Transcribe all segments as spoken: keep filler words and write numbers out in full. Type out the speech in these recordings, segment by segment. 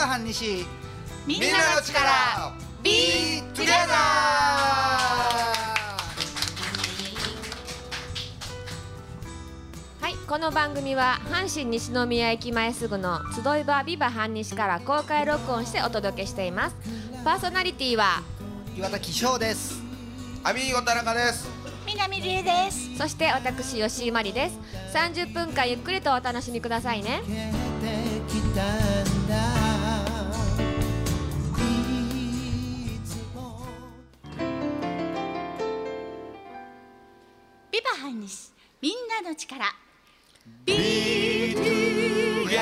半西みんなの力 Be Together。 はい、この番組は阪神西宮駅前すぐの集い場ビバ半西から公開録音してお届けしています。パーソナリティは岩田紀章です。 アミーゴ田中です。 南理恵です。 そして私吉井真理です。さんじゅっぷんかんゆっくりとお楽しみくださいね。 ビバ半西みんなの力 Be Together。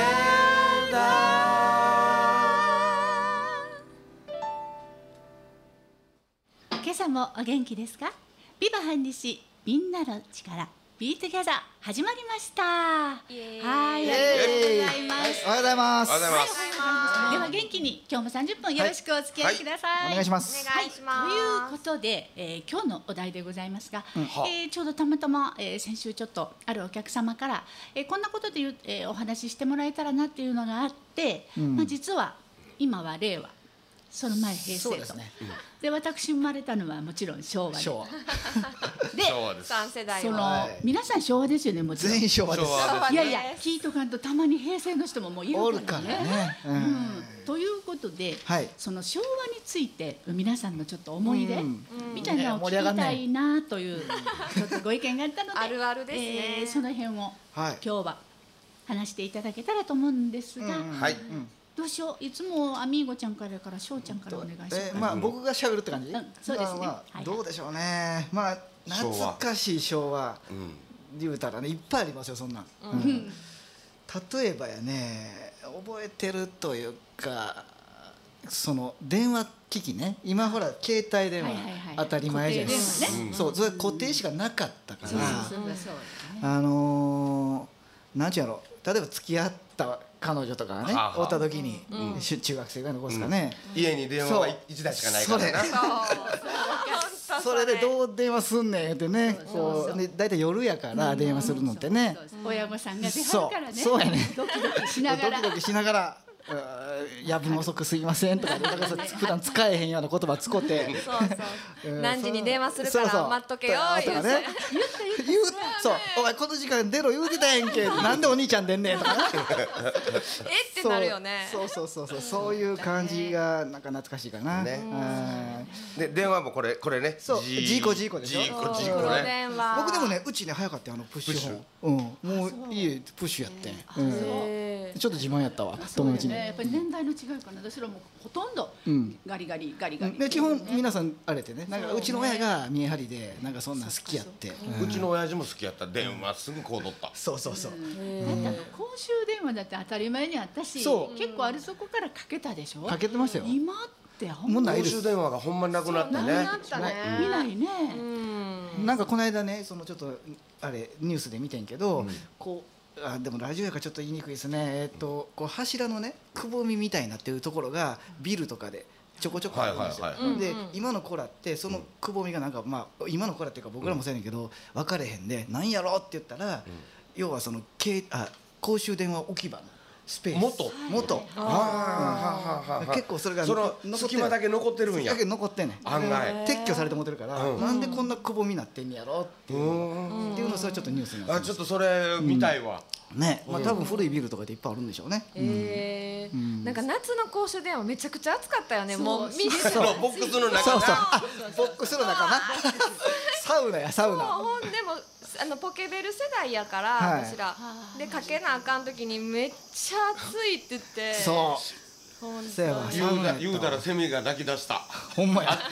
今朝もお元気ですか？ビバ半西みんなの力 Be Together 始まりました。はい、ありがとうございます。 おはようございます。 おはようございます。 では元気に今日もさんじゅっぷんよろしくお付き合いください。 お願いします。 お願いします。 ということで、えー、今日のお題でございますが、 うんえー、ちょうどたまたま、えー、先週ちょっとあるお客様から、えー、こんなことで言う、えー、お話ししてもらえたらなっていうのがあって、 うんまあ、実は今は令和、その前平成と。 そうですね。 で私生まれたのはもちろん昭和で、 昭和。 で昭和です。 さん世代その、 ははい皆さん昭和ですよね、もちろん。 全員昭和です。 昭和いやいや聞いとかんとたまに平成の人ももういるおるかかららね。 ね。ううんん、ということで、 はい。 その昭和について皆さんのちょっと思い出、 うんみたいなのを聞きたいなというちょっとご意見があったのであるあるですねえーその辺をはい。 今日は話していただけたらと思うんですが、 うんはい。 うんどうしよう、いつもアミーゴちゃんからから翔ちゃんからお願いします。 えーまあ僕が喋るって感じ。 うんそうですねまあまはいはいあどうでしょうね。まあ昭和懐かしい昭和うん。 言うたらねいっぱいありますよそんなん。うん例えばやね覚えてるというかその電話機器ね今ほら携帯電話はいはいはい当たり前じゃないですか。 固定電話ねそうそれ固定しかなかったかそうら。 そうそうそうですね。 あのー、なんちゅうやろ例えば付き合った彼女とかがねはあはあおった時に、し中学生ぐらいの子ですかね、 家に電話が一台しかないからな。 それでどう電話すんねんってねこうで大体夜やから電話するのってねそうそうそう親御さんが出はそうるからね。 そうやねドキドキしながら。 ドキドキしながら「うー夜分遅くすいません」とかでだからそれ普段使えへんような言葉使ってそうそううん何時に電話するかそうそうら待っとけよとかね言うそうお前この時間出ろ言うてたやんけなんでお兄ちゃん出んねんとかねえってなるよね。 そうそうそうそうそういう感じがなんか懐かしいかな。 ねうんで電話もこれこれね。 そうジジーコジーコでしょジーコジそう黒ーコね。 電話。 僕でもねうちね早かったよあのプッシュホン。うんもう家プッシュやってん。うんへーちょっと自慢やったわ友達に。 ね、やっぱり年代の違いかな。私らもほとんどうんガリガリガリガリ。 で基本皆さんあれってねなんかうちの親が見え張りでなんかそんなん好きやって。 うちの親父も好きやった。電話すぐこう取った。 そうそうそう。 だってあの公衆電話だって当たり前にあったし、 そう結構あれそこからかけたでしょ。 かけてましたよ。 今ってほんまもうないです公衆電話がほんまになくなってねなくな。ったね。 見ないね。 うん。 なんかこの間ねそのちょっとあれニュースで見てんけど、こうあでもラジオやからちょっと言いにくいですね。えっとこう柱のねくぼみみたいになってるところがビルとかでちょこちょこあるんですよ。 はいはいはいでうんうん今の子らってそのくぼみがなんかまあ今の子らっていうか僕らもそうやねんけど分かれへんでなんやろって言ったら、要はそのけあ公衆電話置き場のスペース。 元元。 ああはあはあはあ。 結構それがその残ってる隙間だけ残ってるんやだ。け残ってんねん。 案外。 撤去されて持ってるから、 うんなんでこんなくぼみになってんねやろっていうう、 ん。 っていうのそれちょっとニュースになってますあちょっとそれ見たいわ。 ね、まあ多分古いビルとかでいっぱいあるんでしょうね。 えーうんなんか夏の公衆電話めちゃくちゃ暑かったよね。 そうもうみんなそのボックスの中そうそう、 な。 あ、ボックスの中な。サウナやサウナ。 ほんでもあのポケベル世代やから、 はい私らでかけなあかん時にめっちゃ暑いって言ってそうほんとそうやわ言うた言うたらセミが泣き出した。 ほんまや。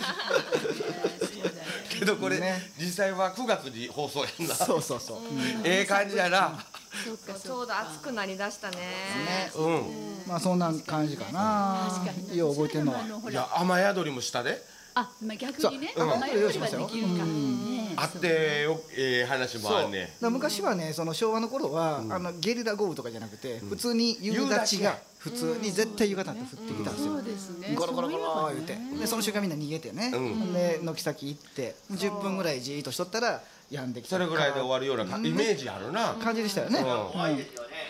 けどこれね実際はくがつに放送やんな。 そうそうそう。 ええ感じやな。 そうかちょうど暑くなりだしたね。 ね、 うん。 まあそんな感じかな。 確かに。 よう覚えてんのは。 いやあのほら、 雨宿りもしたで。 あ、まあ逆にね、 そううん前よりはできるか。ねあってよええ話もあんねだから昔はねその昭和の頃は、あのゲリラ豪雨とかじゃなくて、普通に夕立が普通に絶対夕方になって降ってきたんですよ。 そうですね。 ゴロゴロゴロ言うてそういえばねでその瞬間みんな逃げてね、 うんで軒先行ってじゅっぷんぐらいじーっとしとったら止んできたそれぐらいで終わるようなかイメージあるな。 感じでしたよね、 うんうん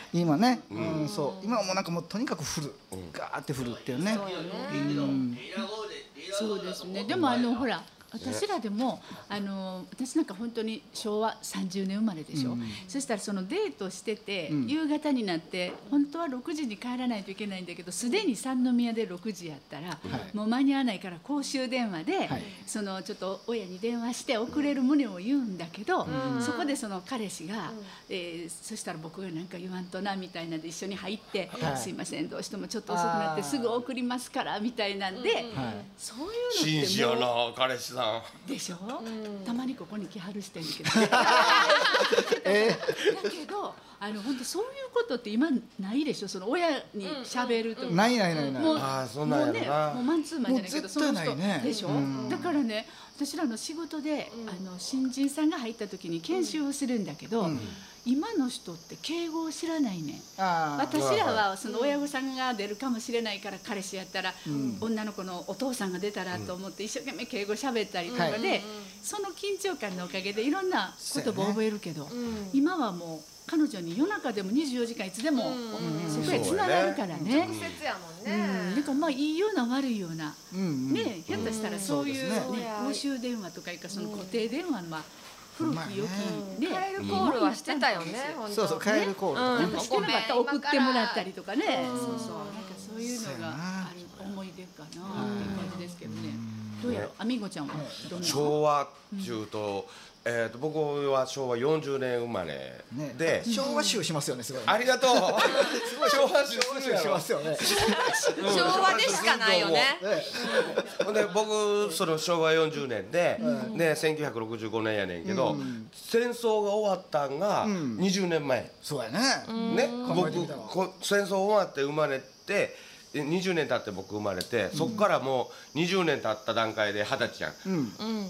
今ね、うん、そう今はもうなんかもうとにかく降る、ガーって降るっていうね。 そうよね。 うん、 そうですね。でもあのほら。私らでもあの私なんか本当にしょうわさんじゅうねん生まれでしょ、うん、そしたらそのデートしてて、うん、夕方になって本当はろくじに帰らないといけないんだけどすでに三宮でろくじやったら、はい、もう間に合わないから公衆電話で、はい、そのちょっと親に電話して遅れる旨を言うんだけど、うん、そこでその彼氏が、うんえー、そしたら僕がなんか言わんとなみたいなんで一緒に入って、はい、すいませんどうしてもちょっと遅くなってすぐ送りますからみたいなんで、はい、そういうのって紳士やな彼氏さんでしょ、うん、たまにここに来はるしてんけどえー、だけどあの本当そういうことって今ないでしょその親に喋るとか、うん、 ないないないないもうあそんなんやろなもうねもうマンツーマンじゃないけどその人でしょ、うん、だからね私らの仕事で、うん、あの新人さんが入った時に研修をするんだけど、うん、今の人って敬語を知らないね。私らはその親御さんが出るかもしれないから彼氏やったら、うん、女の子のお父さんが出たらと思って一生懸命敬語喋ったりとかで、うん、その緊張感のおかげでいろんな言葉を覚えるけど、ねうん、今はもう彼女に夜中でもにじゅうよじかんいつでもそこへつながるからね。 直接やもんね。 うん、だからまあいいような悪いような、うんうん、ねひょっとしたらそういう、ねうん、公衆電話とかいうかその固定電話のまあ古き良きね、 カエルコールはしてたよね。 そうそうカエルコールとか、ね、 なんかしてなかった送ってもらったりとかね。そうそうなんかそういうのがある思い出かなっていう感じですけどね。どうやろうアミゴちゃんはどんな昭和中と、うんえー、と僕は昭和よんじゅうねん生まれで、 ね、昭和集しますよねすごい、ね、 ありがとうすごい昭和集しますよね昭和でしかないよね。 ほんで僕その昭和よんじゅうねんで、うん、でせんきゅうひゃくろくじゅうごねんやねんけど、うん、戦争が終わったんがにじゅうねんまえ、 うん、そうやねね僕こ戦争終わって生まれてにじゅうねん経って僕生まれて、うん、そこからもうにじゅうねん経った段階ではたちやん、うん、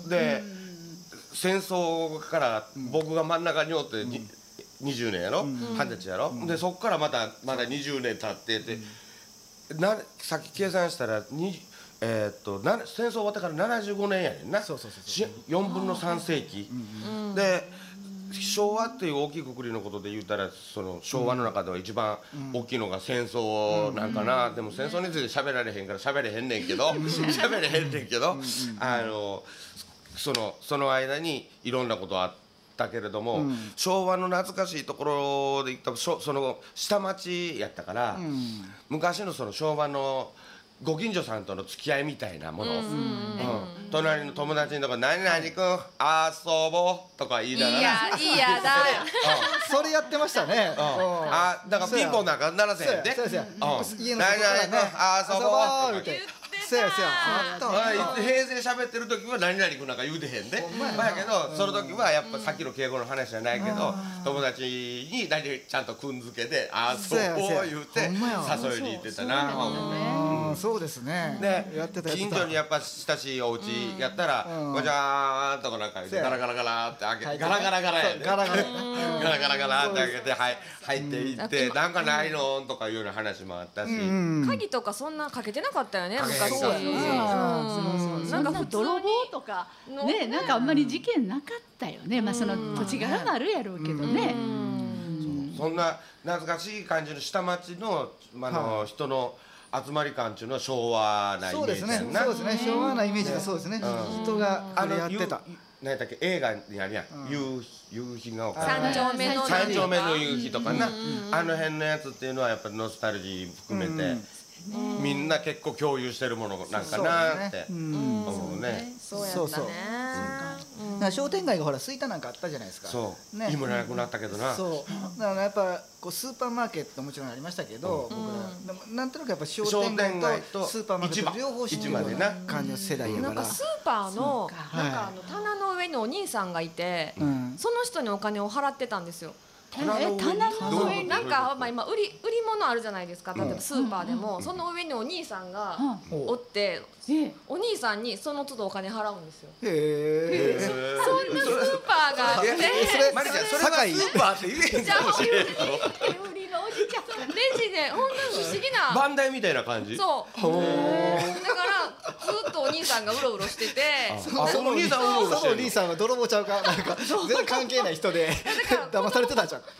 で、うん戦争から僕が真ん中におってに、うん、にじゅうねんやろはたちやろ、うん、でそこからまたまだにじゅうねん経ってて、うん、なさっき計算したらに、えー、っとな戦争終わってからななじゅうごねんやねんなそうそうそうそうよんぶんのさん世紀、うん、で昭和っていう大きい括りのことで言うたらその昭和の中では一番大きいのが戦争なんかな、うん、でも戦争について喋られへんから喋れへんねんけど喋れへんねんけどあのそのその間にいろんなことあったけれども、うん、昭和の懐かしいところで言ったらその下町やったから、うん、昔のその昭和のご近所さんとの付き合いみたいなもの、うんうん、隣の友達のとこ何々君遊ぼうとか言いながらいやいやだそれやってましたね。 あだからピンポンなんか鳴らせへんで家の外からね遊ぼうとかそうやそうやあった平成で喋ってる時は何々君なんか言うてへんでまあやけどその時はやっぱさっきの敬語の話じゃないけど友達に何ちゃんとくんづけであそう言うて誘いに行ってたな。 そうですね。 近所にやっぱ親しいお家やったらごちゃーんとかなんかガラガラガラって開けてガラガラガラやでガラガラガラガラガラって開けて入っていってなんかないのとかいうような話もあったし鍵とかそんなかけてなかったよね昔。 そうなんか泥棒とかねなんかあんまり事件なかったよね。まあその土地柄もあるやろうけどね。 そんな懐かしい感じの下町のあの人の集まり感っていうのは昭和なイメージやんな。 そうですね。昭和なイメージがそうですね。人があれやってた。 何だっけ映画にあるやん。夕夕日が丘。 三丁目の三丁目の夕日とかな。あの辺のやつっていうのはやっぱりノスタルジー含めて。みんな結構共有してるものなんかなって思うね。 そうやったね。 商店街がほら吹田なんかあったじゃないですか。 そう今なくなったけどな。 そうだからやっぱこうスーパーマーケットもちろんありましたけど僕らでもなんとなくやっぱ商店街とスーパーマーケット両方知ってるような感じの世代やから。 なんかスーパーのなんかあの棚の上にお兄さんがいてその人にお金を払ってたんですよ。 棚の上になんかまあ今売り売り物あるじゃないですか。例えばスーパーでもその上にお兄さんがおってお兄さんにその都度お金払うんですよ。 へえ。 そんなスーパーがあってマリちゃんそれはスーパーって言えへんかもしれんの。 レジで本当に不思議なバンダイみたいな感じ。 そうだからずっとお兄さんがうろうろしててそのお兄さんは泥棒ちゃうかなんか全然関係ない人で騙されてたじゃん。 私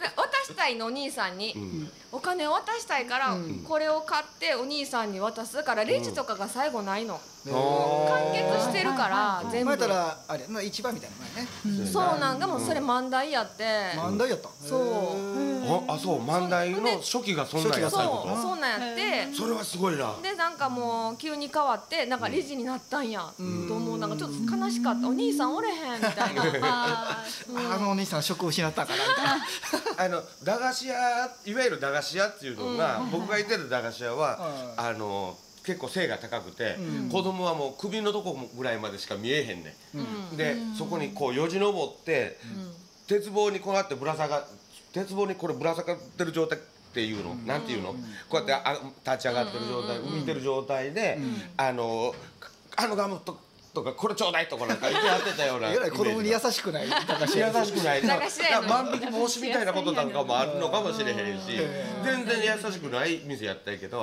したいのお兄さんに、お金を渡したいからこれを買ってお兄さんに渡すからレジとかが最後ないの、完結してるから全部前たらあれな市場みたいなのね。 そうなんがもうそれ万代やって、 万代やった。 そうあ、そう万代の初期がそんなんやったこそうそうなんやって、 と。それはすごいな。 でなんかもう急に変わってなんかレジになったんやと思う、なんかちょっと悲しかった、お兄さんおれへんみたいなあのお兄さん職を失ったからみたいな。 あの駄菓子屋、いわゆる駄菓子屋っていうのが、僕が行ってた駄菓子屋はあの結構背が高くて、子供はもう首のとこぐらいまでしか見えへんねん。でそこにこうよじ登って鉄棒にこうやってぶら下が鉄棒にこれぶら下がってる状態っていうの、なんていうの、こうやってあ立ち上がってる状態、浮いてる状態で、あのあのガムととかこれちょうだいとかなんか言ってやってたような。 えらい子供に優しくない。 優しくない。 駄菓子屋やのに万引き防止みたいなことなんかもあるのかもしれへんし、全然優しくない店やったけど。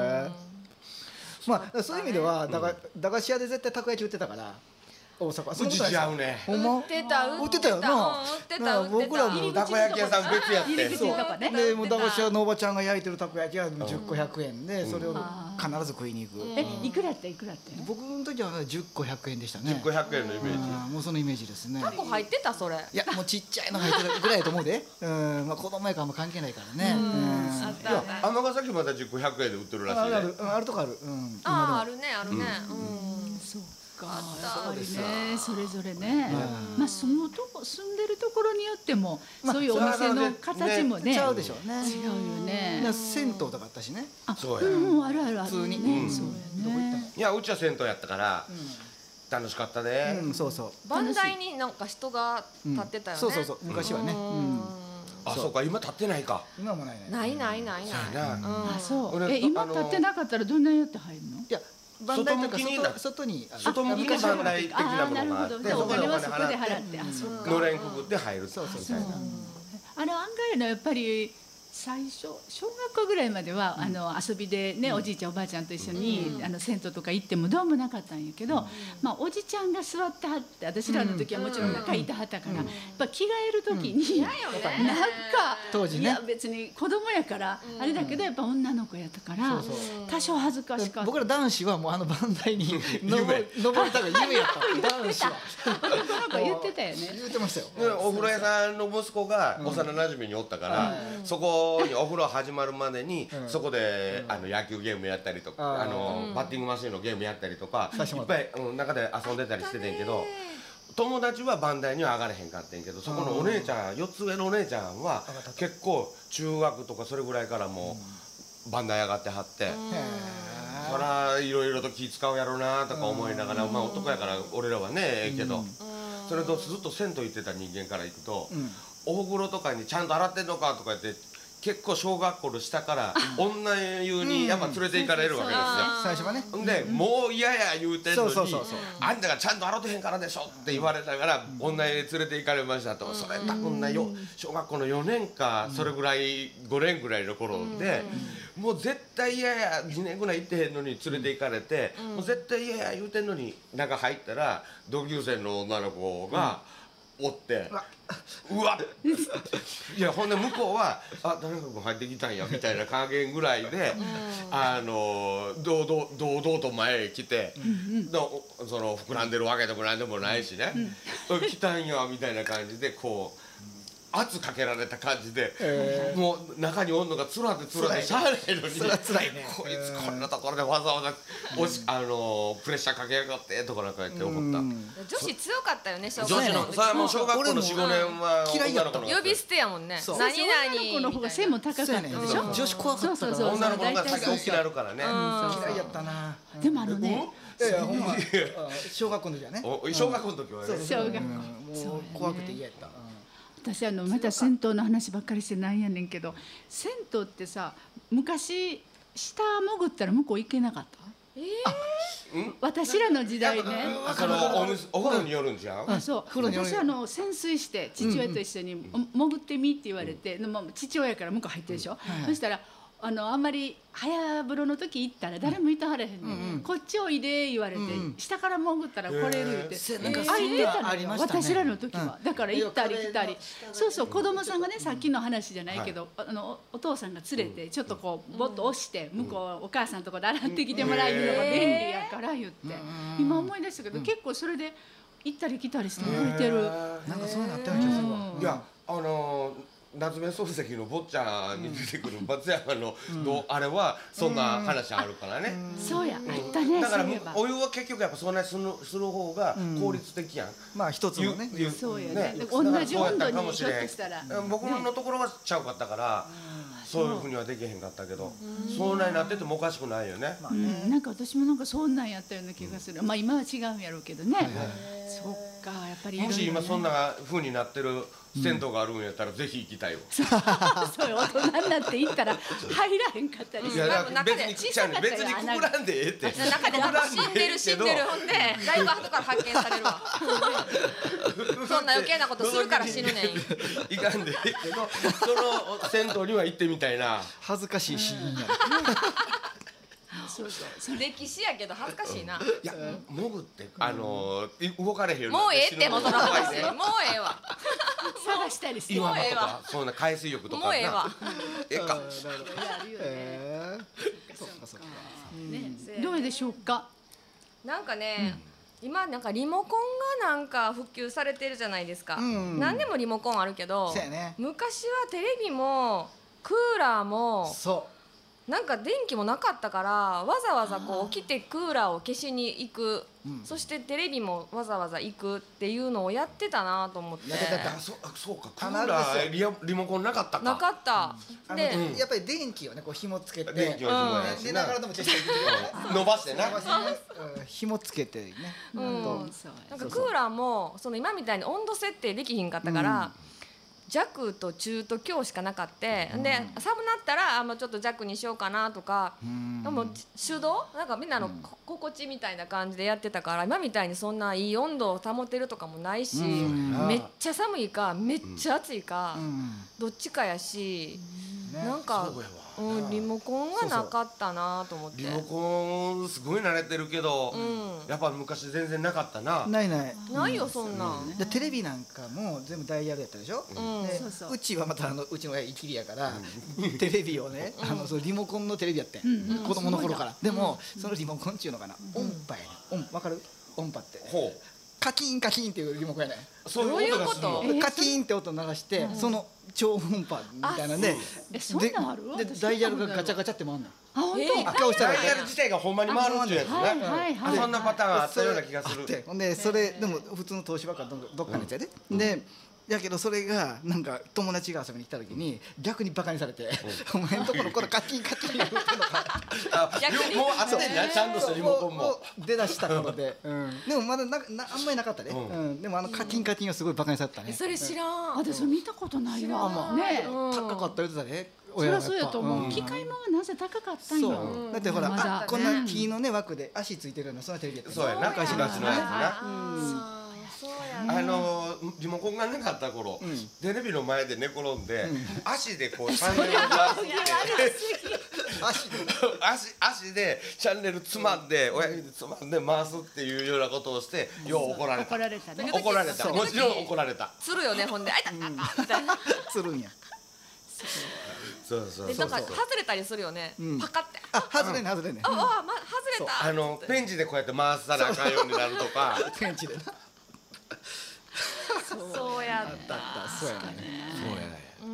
まあそういう意味では駄菓駄菓子屋で絶対たこ焼き売ってたから大阪。 うち違うね。 ほんま売ってた売ってたよな。 売ってた売ってた僕らもたこ焼き屋さん別やって。 入り口とかね。 でもう駄菓子屋のおばちゃんが焼いてるたこ焼きはじゅっこひゃくえんで、それを必ず食いに行く。 え、いくらっていくらって。 僕の時はじゅっこひゃくえんでしたね。 じゅっこひゃくえんのイメージ。 もうそのイメージですね。 タコ入ってたそれ。 いやもうちっちゃいの入ってるぐらいだと思うで。うん、まあ子供やからも関係ないからね。 あったあった尼崎まだじゅっこひゃくえんで売ってるらしいね。 あるあるとかある。うん。 あああるねあるね。うん。 そうか、やっぱりね、それぞれね、まあ住むとこ住んでるところによってもそういうお店の形もね、 違うでしょうね。 違うよね。 銭湯とかあったしね。 そうや。 うん、あるあるある。 普通に。 そうやね。 いやうちは銭湯やったから楽しかったね。 うん、そうそう。 バンダイになんか人が立ってたよね。 そうそうそう、昔はね。 あ、そうか、今立ってないか。 今もないね。 ないないないない。 あ、そう。え、今立ってなかったらどんなやって入るの？ いや。バンダイとか外に外向きにバンダイ的なものがあって、 お金はそこで払って、あ、そうか。 のれんくぐって入るみたいな。 あれ案外のやっぱり最初小学校ぐらいまでは、うん、あの遊びでね、うん、おじいちゃんおばあちゃんと一緒に、うん、あの銭湯とか行ってもどうもなかったんやけど、うん、まあおじちゃんが座ってはって私らの時はもちろん中いたはったから、うん、やっぱ着替える時に、うん、なんか当時ね、 いや別に子供やからあれだけどやっぱ女の子やったから、うん、多少恥ずかしかった。 僕ら男子はもうあのバンダイに登りたが夢やった男子は男の子言ってたよね。 言ってましたよ。 お風呂屋さんの息子が幼馴染におったから、そこにお風呂始まるまでにそこであの野球ゲームやったりとか、あのバッティングマシンのゲームやったりとかいっぱい中で遊んでたりしててんけど、友達はバンダイには上がれへんかってんけど、そこのお姉ちゃん、よっつ上のお姉ちゃんは結構中学とかそれぐらいからもうバンダイ上がってはって、そらいろいろと気使うやろうなとか思いながら、まあ男やから俺らはねええけど、それとずっと銭湯行ってた人間から行くと、お風呂とかにちゃんと洗ってんのかとか言って。結構小学校の下から女湯にやっぱ連れて行かれるわけですよ。 最初はね。 でもう嫌や言うてんのに、あんたがちゃんと洗ってへんからでしょって言われたから女湯に連れて行かれましたと。それ多分なよ小学校のよねんかそれぐらいごねんぐらいの頃で、もう絶対嫌やにねんぐらい行ってへんのに連れて行かれて、もう絶対嫌や言うてんのに中入ったら同級生の女の子がおって。うわっいやほんで向こうは「あ誰か君入ってきたんや」みたいな加減ぐらいで、あの堂々堂々と前へ来て、のその膨らんでるわけでもなんでもないしね「来たんや」みたいな感じでこう圧かけられた感じで、もう中におんのがつらでつらでしゃあないのに、こいつこんなところでわざわざあのプレッシャーかけやがってとかなんか言って思った。 女子強かったよね、小学校の。それはもう小学校のよん、ごねんは女の子の呼び捨てやもんね。何々 女の子の方が背も高かったでしょ。 女子怖かったから。 女の子が大きくなるからね。 嫌いやったな。 でもあのね、 いやいやほんま小学校の時はね。 小学校の時はね。 小学校もう怖くて嫌やった。 私あのまた銭湯の話ばっかりしてないやねんけど、銭湯ってさ昔下潜ったら向こう行けなかった？えー、私らの時代ね。 そのお風呂によるんじゃん。 あ、そう。私あの潜水して父親と一緒に潜ってみって言われて、父親から向こう入ってるでしょ。そしたらあのあんまり早風呂の時行ったら誰もいてはれへんねん、こっちおいで言われて、下から潜ったら来れるって空いてたのよ、私らの時は。だから行ったり来たり、そうそう、子供さんがね、さっきの話じゃないけど、あのお父さんが連れてちょっとこうボッと押して向こうお母さんのとこで洗ってきてもらえるのが便利やから言って、今思い出したけど結構それで行ったり来たりして覚えてる。 なんかそういうのあったような気がするわ。 いやあの夏目漱石の坊ちゃんに出てくる松山のどあれはそんな話あるからね。 そうや、あったね。 だからお湯は結局やっぱそんなにするする方が効率的やん。 まあ一つのね。 そうやね。同じ温度にひょっとしたら。 僕のところはちゃうかったから。そういうふうにはできへんかったけど、そんなになっててもおかしくないよね。 なんか私もなんかそんなんやったような気がする。まあ今は違うんやろうけどね。そっか、やっぱり。 もし今そんなふうになってる銭湯があるんやったらぜひ行きたいよ。 そうよ、大人になって行ったら入らへんかったり。 いや別に別にくくらんでええって。 中で死んでる死んでるほんでだいぶ後から発見されるわ。そんな余計なことするから死ぬねん。 いかんでええけど、その銭湯には行ってみたいな。 恥ずかしいシーンや。 そうそう、 歴史やけど恥ずかしいな。いや、潜ってあの動かれへんようにもうええってもその話。もうええわ。 探したりして。 もうええわ。 そんな海水浴とか。 もうええわ。 ええか。 やるよね。 そうかそうか。 どうでしょうか。 なんかね。今なんかリモコンがなんか普及されてるじゃないですか。何でもリモコンあるけど、昔はテレビもクーラーもなんか電気もなかったから、わざわざこう起きてクーラーを消しに行く、そしてテレビもわざわざ行くっていうのをやってたなと思って。 やってた。そうか、クーラーリモコンなかったか。 なかった。 でやっぱり電気をねこう紐つけて、 電気を紐やしながらでも伸ばしてな。 紐つけてね。 なんかクーラーもその今みたいに温度設定できひんかったから。弱と中と強しかなかって、うん、で寒なったらあもうちょっと弱にしようかなとか、うん、でも手動なんかみんなの心地みたいな感じでやってたから、今みたいにそんないい温度を保てるとかもないし、うん、めっちゃ寒いかめっちゃ暑いか、うん、どっちかやし、ね、なんかうん、リモコンがなかったなと思って。 リモコンすごい慣れてるけど、うん、やっぱ昔全然なかったな。 ないないないよそんなん、 うん、でテレビなんかも全部ダイヤルやったでしょ、うん、でそうそううちはまたあのうちの親イキリやから、うん、テレビをね、うん、あのそのリモコンのテレビやってん、うん、子供の頃から、でも、うん、そのリモコンっていうのかな、うん、音波やね、音わかる音波って、ほうカキンカキンっていうリモコンやね。 どういうこと？ カキンって音鳴らして、その超音波みたいなんで、でダイヤルがガチャガチャって回るの。 あ、本当？ ダイヤル自体がほんまに回るっていうやつね。そんなパターンあったような気がする。 ほんでそれでも普通の東芝かどっかのやつやで。でやけどそれがなんか友達が遊びに来た時に逆にバカにされて、お前んところこれカキンカキン言うてんのか。 逆にもうあってんやちゃんとしたリモコンも出だしたことで、でもまだなあんまりなかったで。でもあのカキンカキンはすごいバカにされたね。 それ知らん。 私見たことないわ。ね、 高かった言うてたね。 そりゃそうやと思う。機械もなぜ高かったんや。 だってほらこんな木のね枠で足ついてるようなそんなテレビやった。 そうやな、昔のやつな。あのリモコンがなかった頃、テレビの前で寝転んで足でこうチャンネルを回す足足でチャンネルつまんで親指でつまんで回すっていうようなことをしてよう怒られた。 怒られたね。 怒られた。もちろん怒られた。 つるよね、ほんであいたみたいな。 つるんや。 そうそう。 でなんか外れたりするよね。パカって。 あ、外れね外れね。 ああ、ま外れた。 あのペンチでこうやって回さなあかんようになるとか。 ペンチでな。 そうやった。 そうやね。 そうやね。 うん。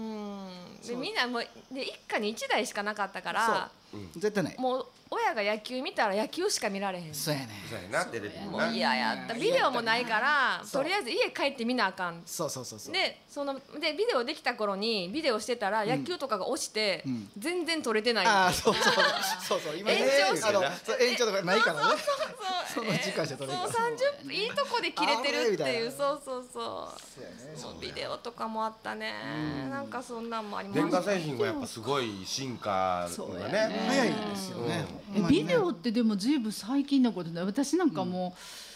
でみんなもうで一家に一台しかなかったから、 絶対ない。 もう親が野球見たら野球しか見られへん。 そうやね。 そうやな、テレビもな。いややった。ビデオもないからとりあえず家帰って見なあかん。 そうそうそうそう。 でそのでビデオできた頃にビデオしてたら野球とかが落ちて全然撮れてない。 ああそうそうそうそう。今延長あの延長とかないからね。その時間しか撮れない。 そうさんじゅっぷんいいとこで切れてるっていう、そうそうそう。そうビデオとかもあったね。なんかそんなんもありました。 電化製品がやっぱすごい進化がね早いですよね。 ビデオってでもずいぶん最近のことだ。私なんかもう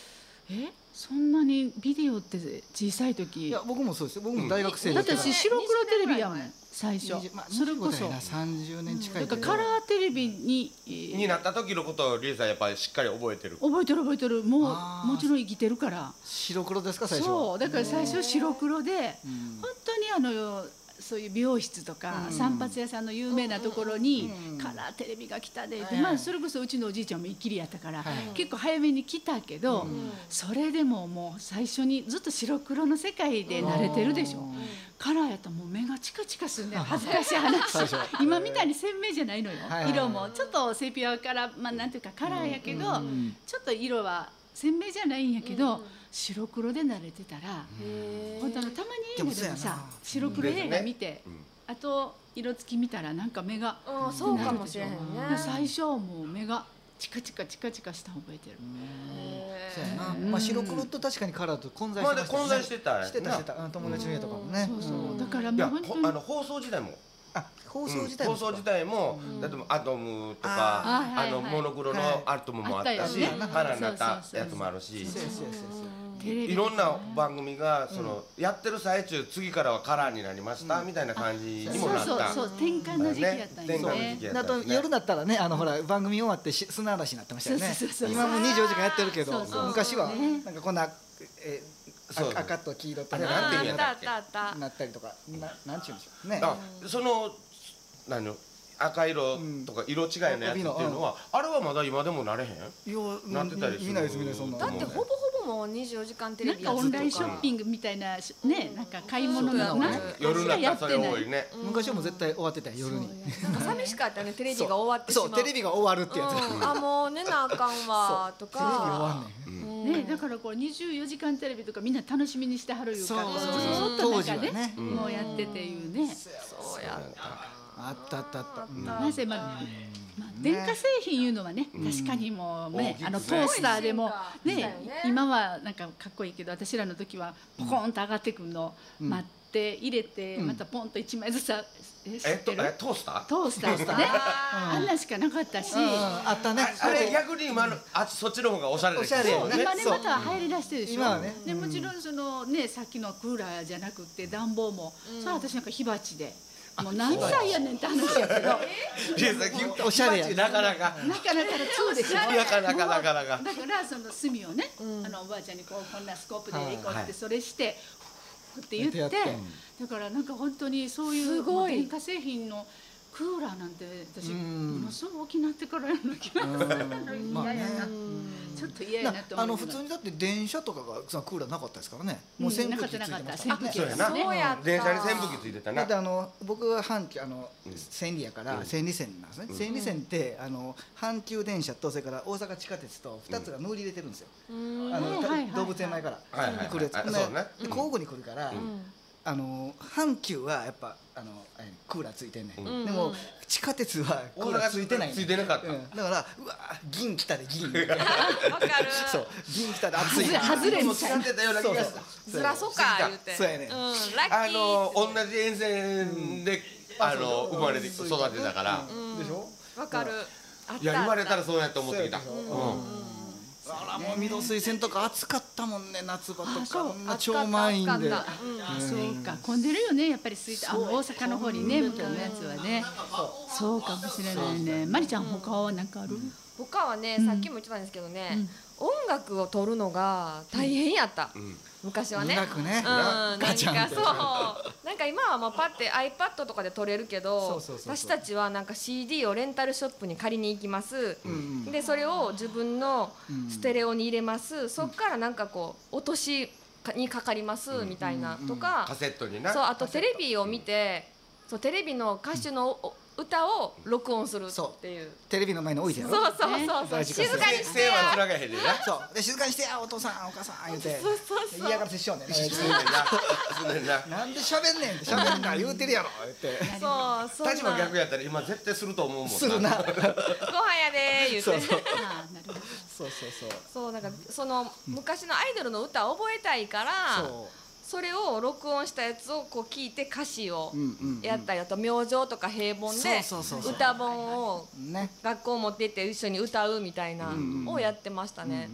えそんなにビデオって小さい時いや僕もそうですよ。僕も大学生だって時から私白黒テレビやもん最初まあそれこそにじゅうごだいなさんじゅうねん近いだからカラーテレビにえーになった時のことをリエさんやっぱりしっかり覚えてる。 覚えてる覚えてるもうあーもちろん生きてるから白黒ですか最初。 そうだから最初白黒でうん本当にあのそういう美容室とか散髪屋さんの有名なところにカラーテレビが来たでってまあそれこそうちのおじいちゃんも一気りやったから結構早めに来たけどそれでももう最初にずっと白黒の世界で慣れてるでしょ。カラーやったらもう目がチカチカするね恥ずかしい話今みたいに鮮明じゃないのよはいはい色もちょっとセピアからまあなんていうかカラーやけどちょっと色は鮮明じゃないんやけど白黒で慣れてたら本当のたまに映画でもさ白黒映画見てあと色付き見たらなんか目がうんそうかもしれへんね。 最初はもう目がチカチカチカチカしたの覚えてる。 そうやな。まあ白黒と確かにカラーと混在まあでしてましたね。 混在してたしてたしてた。うん友達の家とかもね。 そうそうだからいやもう本当にほあの放送時代もあ放送自体もうん放送自体も例えばアトムとかあーあのはいはいモノクロのアトムもあったしあったよねカラーになったやつもあるしそうそうそうそう。 テレビいろんな番組がそのやってる最中次からはカラーになりましたみたいな感じにもなそうった。 そうそう転換の時期やったんよ転換の時ね期やっだとたんですね夜だったらねあのほら番組終わってし砂嵐になってましたよねそうそうそうそう今もうにじゅうよじかんやってるけどそうそう昔はねなんかこんなえそう赤赤と黄色とあれねなんていうんやあったあったあった。 なったりとかななんちゅうんでしょうねあその何の赤色とか色違いのやつっていうのはあれはまだ今でもなれへん。 いやなってたりする見ないです見ないそんなだってほぼほぼもうにじゅうよじかんテレビなんかオンラインショッンピングみたいなねなんか買い物のそうやね夜になったらそれない多いね。 昔はもう絶対終わってたよ夜になんか寂しかったねテレビが終わってしまう。 そうテレビが終わるってやつうんあもう寝なあかんわとテレビ終わか。 んねんねだからこうにじゅうよじかんテレビとかみんな楽しみにしてはるいうかそうそうそうずっと当なんかね時はねもうやってていうねそうやった。 あったあったあったうんなぜまあまあ電化製品いうのはね確かにもうねうんあのトースターでもね進化したよね今はなんかかっこいいけど私らの時はポコンと上がってくるの待って入れてまたポンといちまいずつえ知えっとってるえトースター？ トースターとねあんなんしかなかったしうんうんあったねあれ逆に今のあそっちの方がおしゃれですよおしゃれやね今ねそうまた入り出してるでしょ今はねでもちろんそのねさっきのクーラーじゃなくて暖房もそれは私なんか火鉢でもう何歳やねんって話やけどリエさんおしゃれやなかなかなかなか通でしょなかなかなかなか。 だからその炭をね、あのおばあちゃんにこうこんなスコープでいこうってそれしてふって言って、 やってやってだからなんか本当にそういうすごい電化製品のクーラーなんて私うんものすごく大きなってからやな気がするの嫌やなちょっと嫌やなって思あうけどの普通にだって電車とかがさクーラーなかったですからねうんもう扇風機ついてまなかったしたなかったそうやな。 そうやった電車に扇風機ついてたなだって。あの僕は阪急あの千里やから千里線なんですね千里線ってあの阪急電車とそれから大阪地下鉄とふたつが乗り入れてるんですよあのはいはいはい動物園前からはいはいはい来るやつあそうねで交互に来るからあの阪急はやっぱあのあれクーラーついてんねんでも地下鉄はクーラーついてないねんついてなかったうんだからうわ銀来たで銀わかる。 そう銀来たで暑いな外れもう使ってたような気がした。 ずらそうか言うて。 そうやねうんラッキあー。 の同じ沿線であの生まれて育てたから。 でしょわかる。あったいや言われたらそうやと思ってきた。 そうやでしょあらもう御堂水線とか暑かったもんね夏場とかあそうこんな超満員で暑かったうんあそうか混んでるよねやっぱりすいあの大阪の方にね向こうのやつはねそうかもしれないねまりちゃん他は何かある他はねさっきも言ってたんですけどね音楽を撮るのが大変やった。昔はね。 音楽ねうん、なんかガチャンってそうなんか今はもうパッて iPad とかで撮れるけどそうそうそうそう私たちはなんか シーディー をレンタルショップに借りに行きます、 んでそれを自分のステレオに入れます、そっからなんかこう落としにかかりますみたいなとか、 カセットにな。 そうあとテレビを見てそうテレビの歌手のお歌を録音するっていう。 テレビの前に置いてやろそうそうそうそう、 大事か静かにしてや線はつながへんねんな。 そうで静かにしてやお父さんお母さん言うてそうそうそう嫌がらせしようねんそうねんな。そうねんな。 なんで喋んねんって喋んな言うてるやろ言ってそうそんな立場逆やったら今絶対すると思うもんな。 するなご飯やでー言うてそうそうああなるほどそうそうそうそうなんかその昔のアイドルの歌を覚えたいからそそれを録音したやつをこう聞いて歌詞をううんうんやったりあと明星とか平凡でそうそうそうそう歌本をね学校持って行って一緒に歌うみたいなうんうんをやってましたね。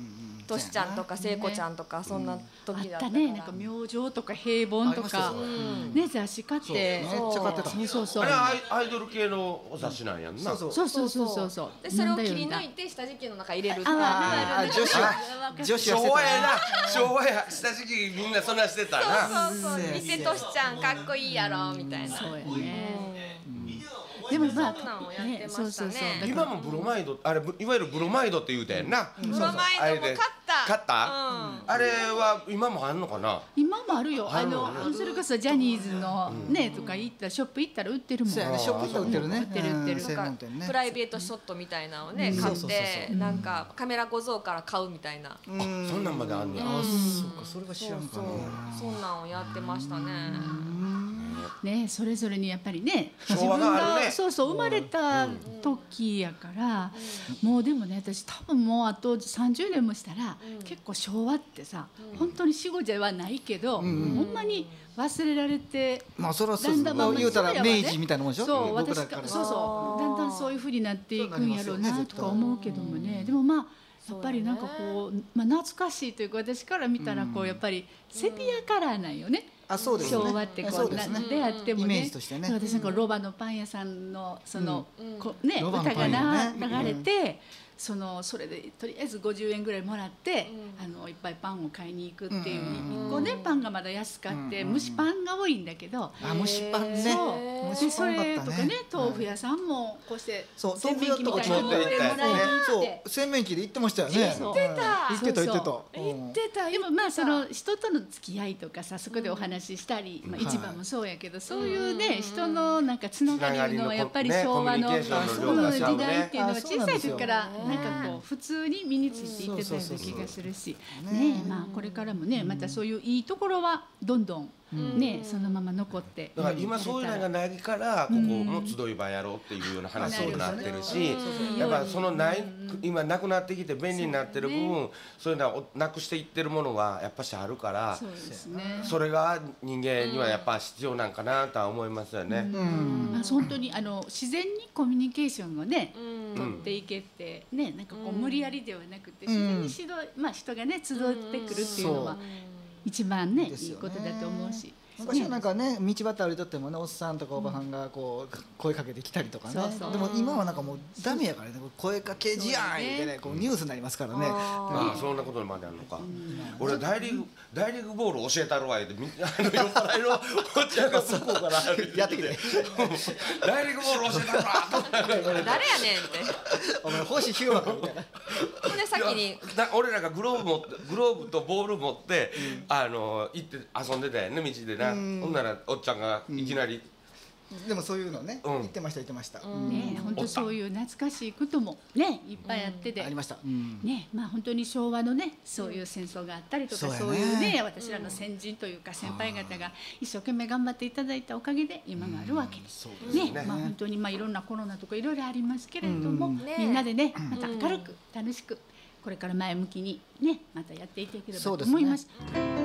としちゃんとか聖子ちゃんとかそんな時だったから。 あったね、なんか明星とか平凡とかね雑誌買ってめっちゃ買ってた。 そうそうそう。 あれアイアイドル系のお雑誌なんやんな。 そうそうそうそうそうそう。 でそれを切り抜いて下敷きの中入れるって。 ああ女子は女子は昭和やな昭和や下敷きみんなそんなしてたな。 そうそうそう。見てとしちゃんかっこいいやろみたいな。 そうやね。でもまあね、そうそうそう。 今もブロマイドあれいわゆるブロマイドって言うたやんな。 ブロマイドも買った買った？あれは今もあんのかな？ 今もあるよ。あのそれこそジャニーズのねとか行ったショップ行ったら売ってるもん。 そうやね、ショップ行ったら売ってるね。 売ってる売ってる。 専門店ね。 プライベートショットみたいなのをね買ってなんかカメラ小僧から買うみたいな。 あ、そんなんまであんねや。 あ、そっか、それは知らんかな。 そんなんをやってましたね。 ね、それぞれにやっぱりね、 昭和があるね。 そうそう生まれた時やから、もうでもね私多分もうあとさんじゅうねんもしたら、結構昭和ってさ、本当に死後じゃはないけど、ほんまに忘れられて、 まあそれはそう言うたら明治みたいなもんでしょ。 そう私そうそうだんだんそういう風になっていくんやろうなとか思うけどもね、でもまあやっぱりなんかこう、まあ、懐かしいというか私から見たらこうやっぱりセピアカラーなんよね。 あ、そうですね。 昭和ってこうな出会ってもね、 イメージとしてね。 私なんかロバのパン屋さんのそのこね歌がな流れて、そのそれでとりあえずごじゅうえんぐらいもらって、あのいっぱいパンを買いに行くっていう、いっこねパンがまだ安かって蒸しパンが多いんだけど、 あ、蒸しパンね。 そうでそれとかね豆腐屋さんもこうしてそう洗面器みたいなのでもらいに行って、 洗面器で行ってましたよね。 行ってた行ってた行ってた行ってた。 でもまあその人との付き合いとかさ、そこでお話ししたり、まあ一番もそうやけど、そういうね人のなんかつながりいうのはやっぱり昭和のこの時代っていうのは小さい時からなんかこう普通に身についていってたような気がするしね。まあこれからもねまたそういういいところはどんどんねそのまま残って、 だから今そういうのがないからここも集い場やろうっていうような話になってるし、やっぱそのない今なくなってきて便利になってる部分、そういうのをなくしていってるものはやっぱしあるから、それが人間にはやっぱ必要なんかなとは思いますよね。 まあ本当にあの自然にコミュニケーションをね取っていけってね、なんかこう無理やりではなくて自然に指導まあ人がね集ってくるっていうのは一番ねいいことだと思うし。 昔はなんかね道端歩いとってもねおっさんとかおばはんがこう声かけてきたりとかね。でも今はなんかもうダメやからね、声かけじやんってねこうニュースになりますからね。 ああそんなことまであるのか。俺大リーグ大リーグボール教えたるわってみんなあの酔っ払いのこっちが向こうからやってきて大リーグボール教えたるわ誰やねんって。 お前星ヒューマンみたいな。 ほんで先に俺らがグローブ持ってグローブとボール持ってあの行って遊んでたよね道でな。ほんならおっちゃんがいきなり、 でもそういうのね言ってました言ってました。 ね本当そういう懐かしいこともねいっぱいあってで、 ありました。 ねまあ本当に昭和のねそういう戦争があったりとかそういうね私らの先人というか先輩方が一生懸命頑張っていただいたおかげで今があるわけですね。まあ本当にまあいろんなコロナとかいろいろありますけれども、みんなでねまた明るく楽しくこれから前向きにねまたやっていければと思います。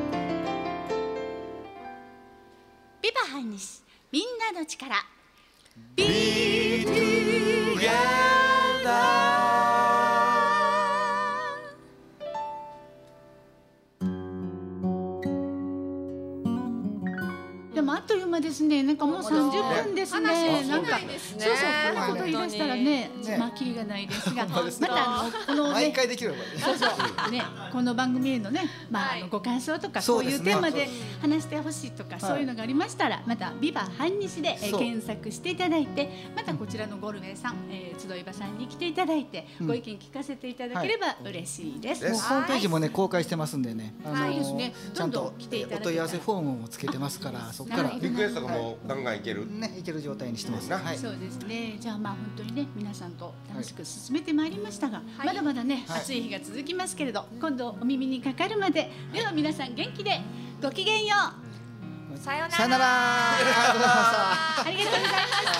ビバハンニスみんなの力 Be together でもあっという間ですね。なんかもうさんじゅっぷんですね。なんかそうそうこんなこと言い出したらねまあキリがないですが、またあのこのね毎回できるそうそうねこの番組へのねまああのご感想とかこういうテーマで話してほしいとかそういうのがありましたらまたビバ半日で検索していただいて、またこちらのゴルフェさん集い場さんに来ていただいてご意見聞かせていただければ嬉しいです。 もうホームページもね公開してますんでね、 はいですねちゃんとお問い合わせフォームもつけてますから、そこからリクエストがもうガンガンいけるねいける状態にしてます。 はいそうですね。じゃあまあ本当にね皆さんと楽しく進めてまいりましたが、まだまだね暑い日が続きますけれど、今度お耳にかかるまででは皆さん元気でごきげんよう。 さようなら。 さよなら。ありがとうございました。 ありがとうございました。